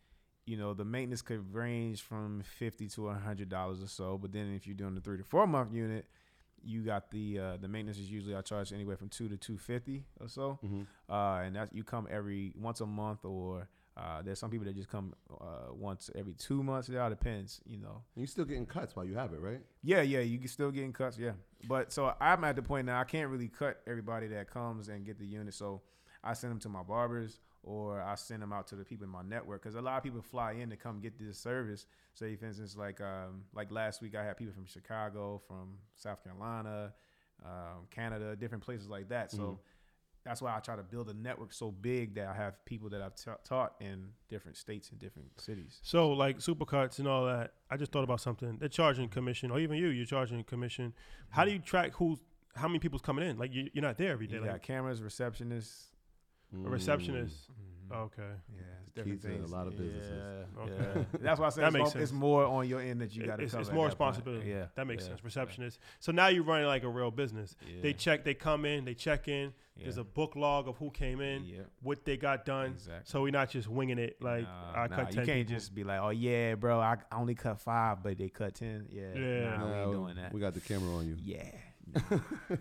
the maintenance could range from $50 to $100 or so. But then if you're doing the 3 to 4 month unit, you got the maintenance is usually I charge anywhere from $200 to $250 or so. Mm-hmm. And that you come once a month, or there's some people that just come once every 2 months. It all depends, And you're still getting cuts while you have it, right? Yeah, you can still getting cuts, yeah. But so I'm at the point now I can't really cut everybody that comes and get the unit. So I send them to my barbers, or I send them out to the people in my network, because a lot of people fly in to come get this service. Say, for instance, like last week I had people from Chicago, from South Carolina, Canada, different places like that. So that's why I try to build a network so big that I have people that I've taught in different states and different cities. So like Supercuts and all that, I just thought about something. They're charging commission, or even you're charging commission. How do you track how many people's coming in? Like you're not there every day. You got cameras, receptionists. A receptionist. Mm-hmm. Okay. Yeah, it's different things. A lot of businesses. Yeah. Okay. Yeah. That's why I say it's more on your end that you got to cover. It's more responsibility. Yeah, that makes sense. Receptionist. Yeah. So now you're running like a real business. Yeah. They come in, they check in. Yeah. There's a book log of who came in, what they got done. Exactly. So we're not just winging it. Like I cut 10 you can't just be like, oh yeah, bro, I only cut 5, but they cut 10. Yeah. Yeah. We ain't doing that. We got the camera on you. Yeah.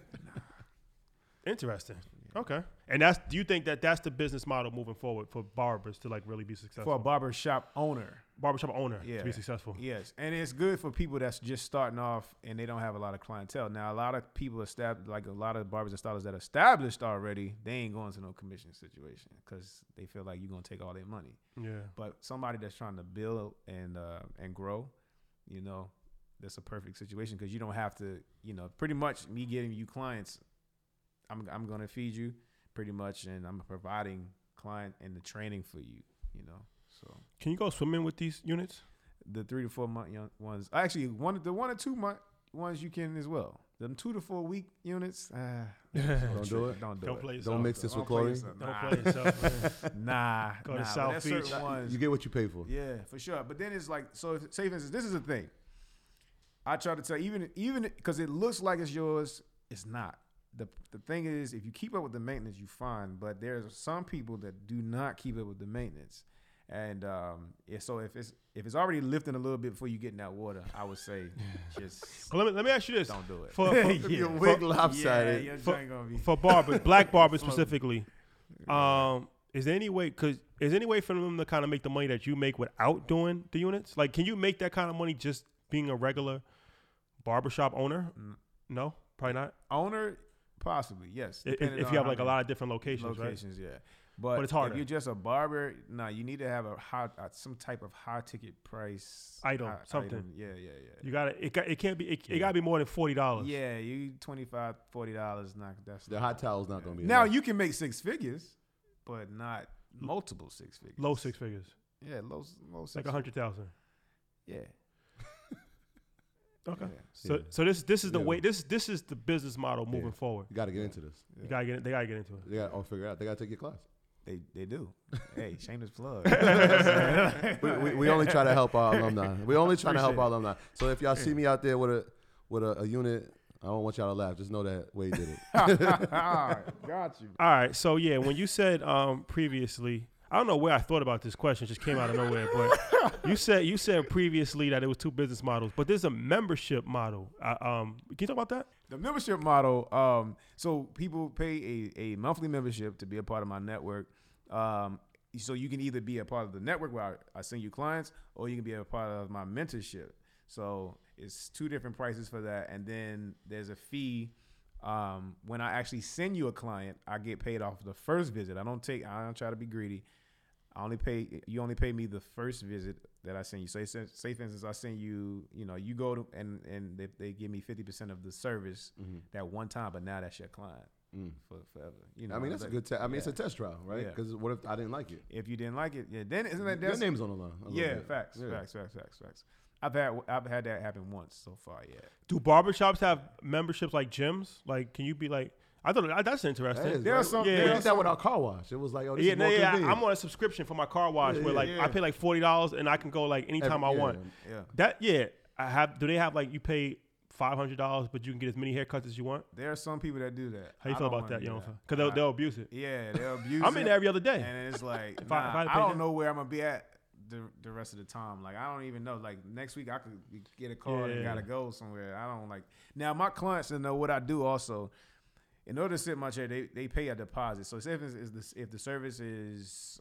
Interesting. Okay. And do you think that's the business model moving forward for barbers to like really be successful? For a barbershop owner to be successful. Yes. And it's good for people that's just starting off and they don't have a lot of clientele. Now, a lot of people like a lot of barbers and stylists that are established already, they ain't going to no commission situation because they feel like you're going to take all their money. Yeah. But somebody that's trying to build and grow, that's a perfect situation because you don't have to, pretty much me getting you clients, I'm going to feed you pretty much, and I'm providing client and the training for you, So can you go swimming with these units? The 3 to 4 month ones, actually, the 1 or 2 month ones you can as well. Them 2 to 4 week units, don't do it. Don't play yourself. Don't mix this with chlorine. Don't play yourself. Nah. Go to South Beach. You get what you pay for. Yeah, for sure. But then it's like, so say for instance, this is the thing. I try to tell even because it looks like it's yours, it's not. The thing is, if you keep up with the maintenance, you fine. But there's some people that do not keep up with the maintenance, and so if it's already lifting a little bit before you get in that water, I would say just. Well, let me ask you this: don't do it. For your wig lopsided. Yeah, for barbers, black barbers specifically. Is there any way for them to kind of make the money that you make without doing the units? Like, can you make that kind of money just being a regular barbershop owner? No, probably not. Owner. Possibly, yes. If you have like a lot of different locations, right? Yeah. But it's harder. If you're just a barber, you need to have some type of high ticket price item, something. Yeah. You got to. It can't be. It got to be more than $40. Yeah, you $25, $40. That's the hot towel's not going to be. Now you can make 6 figures, but not multiple 6 figures. Low 6 figures. Yeah, low 6. Like 100,000. Yeah. Okay. Yeah. So this is the way. This is the business model moving forward. You got to get into this. They got to get into it. They got to figure out. They got to take your class. They do. Hey, shameless plug. we only try to help our alumni. So if y'all see me out there with a unit, I don't want y'all to laugh. Just know that Wade did it. Got you. All right. So yeah, when you said previously. I don't know where I thought about this question. It just came out of nowhere. But you said previously that it was 2 business models, but there's a membership model. Can you talk about that? The membership model. So people pay a monthly membership to be a part of my network. So you can either be a part of the network where I send you clients, or you can be a part of my mentorship. So it's 2 different prices for that, and then there's a fee. When I actually send you a client, I get paid off the first visit. I don't try to be greedy. You only pay me the first visit that I send you. So say for instance, I send you, you go to and they give me 50% of the service that one time, but now that's your client for forever. I mean, that's a good test. I mean, it's a test trial, right? Because what if I didn't like it? If you didn't like it, then isn't that your name's on the line? Yeah, facts. I've had that happen once so far. Yeah. Do barbershops have memberships like gyms? Like, can you be like? I thought that's interesting. There are some. We did that with our car wash. It was like, this is more convenient. I'm on a subscription for my car wash where I pay like $40 and I can go like anytime I want. Yeah. I have. Do they have like you pay $500 but you can get as many haircuts as you want? There are some people that do that. How you feel about that? Because they'll abuse it. Yeah, they'll abuse it. I'm in there every other day. And it's like, I don't know where I'm gonna be at the rest of the time. Like, I don't even know. Like, next week I could get a call and gotta go somewhere. I don't like. Now my clients know what I do also. In order to sit in my chair, they pay a deposit. So if the service is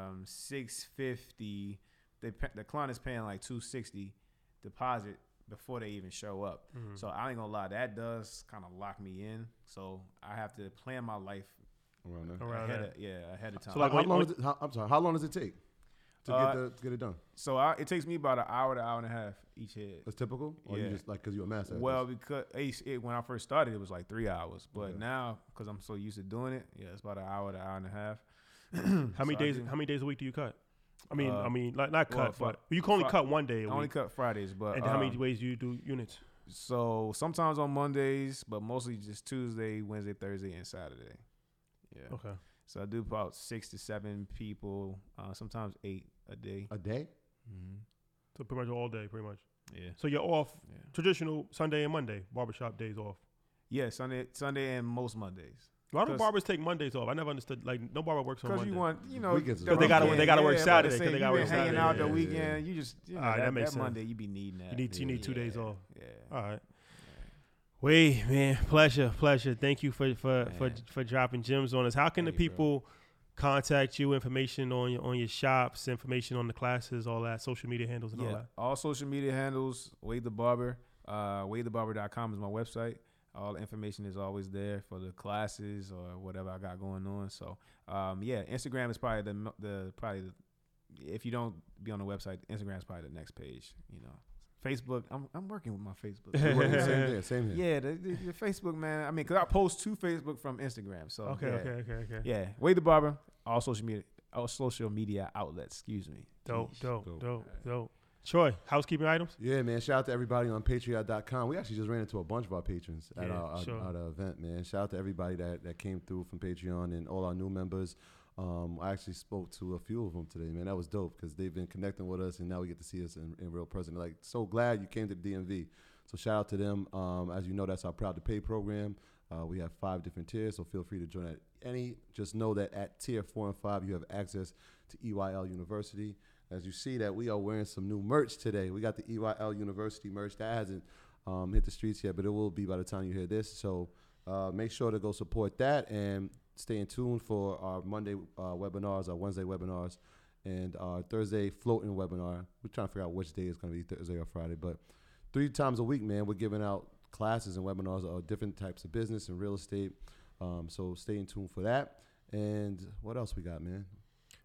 $650, the client is paying like $260 deposit before they even show up. Mm-hmm. So I ain't gonna lie, that does kind of lock me in. So I have to plan my life ahead of time. So like, how long does it take to get it done? So it takes me about an hour to hour and a half each head. That's typical? Or you just like, because you're a master? Well, because when I first started, it was like 3 hours. But now, because I'm so used to doing it, it's about an hour to hour and a half. How many days a week do you cut? I mean, like not cut, but you can only cut one day a week. I only cut Fridays, but and how many ways do you do units? So sometimes on Mondays, but mostly just Tuesday, Wednesday, Thursday, and Saturday. Yeah. Okay. So I do about 6 to 7 people, sometimes 8 a day. A day? Mm-hmm. So pretty much all day, pretty much. Yeah. So you're off traditional Sunday and Monday, barbershop days off. Yeah, Sunday and most Mondays. Why do barbers take Mondays off? I never understood. Like, no barber works on Monday. Because you want, because they gotta work Saturday. Because they gotta work Saturday. Hanging out the weekend, you just that makes sense. Monday you be needing that. You need 2 days off. Yeah. All right. Wait, man, pleasure. Thank you for dropping gems on us. How can the people contact you? Information on your shops, information on the classes, all that, social media handles and all that. All social media handles. Wade the Barber. WadeTheBarber.com is my website. All the information is always there for the classes or whatever I got going on. So, Instagram is probably the if you don't be on the website, Instagram is probably the next page. Facebook, I'm working with my Facebook. Same here. Yeah, the Facebook, man. I mean, because I post to Facebook from Instagram. So okay. Yeah, Wade the Barber, all social media outlets. Excuse me. Dope. Troy, housekeeping items? Yeah, man. Shout out to everybody on Patreon.com. We actually just ran into a bunch of our patrons at our event, man. Shout out to everybody that came through from Patreon and all our new members. I actually spoke to a few of them today, man. That was dope because they've been connecting with us, and now we get to see us in real person. Like, so glad you came to the DMV. So shout out to them. As you know, that's our Proud to Pay program. We have 5 different tiers, so feel free to join at any. Just know that at tier 4 and 5, you have access to EYL University. As you see that we are wearing some new merch today. We got the EYL University merch. That hasn't hit the streets yet, but it will be by the time you hear this. So make sure to go support that and stay in tune for our Monday webinars, our Wednesday webinars, and our Thursday floating webinar. We're trying to figure out which day it's going to be, Thursday or Friday. But 3 times a week, man, we're giving out classes and webinars on different types of business and real estate. So stay in tune for that. And what else we got, man?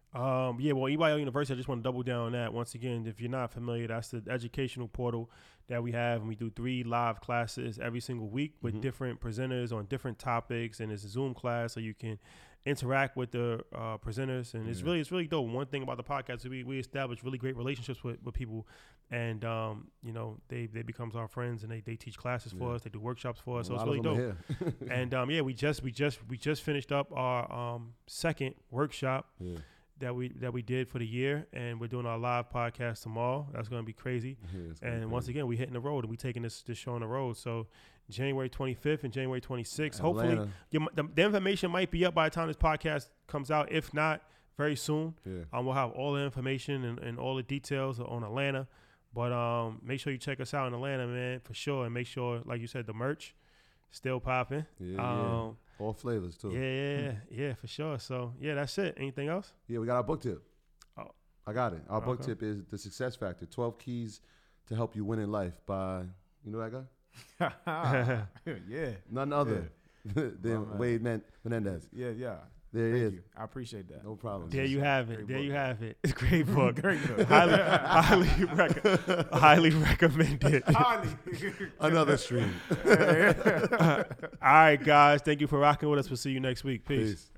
EYL University, I just want to double down on that. Once again, if you're not familiar, that's the educational portal that we have, and we do 3 live classes every single week with different presenters on different topics, and it's a Zoom class, so you can interact with the presenters, and it's really dope. One thing about the podcast is we establish really great relationships with people, and they becomes our friends, and they teach classes for us, they do workshops for us, so it's really dope. And we just finished up our second workshop. That we did for the year, and we're doing our live podcast tomorrow. That's going to be crazy. And once again, we're hitting the road, and we're taking this show on the road. So January 25th and January 26th, hopefully the information might be up by the time this podcast comes out. If not, very soon. We'll have all the information and all the details on Atlanta. But make sure you check us out in Atlanta, man, for sure. And make sure, like you said, the merch still popping. All flavors, too. Yeah, for sure. So, that's it. Anything else? Yeah, we got our book tip. Oh. I got it. Our book tip is The Success Factor, 12 Keys to Help You Win in Life by, you know that guy? Yeah. None other than Wade Menendez. Yeah. There it is. You. I appreciate that. No problem. There you have it. It's a great book. Great book. highly recommended. Another stream. All right, guys. Thank you for rocking with us. We'll see you next week. Peace.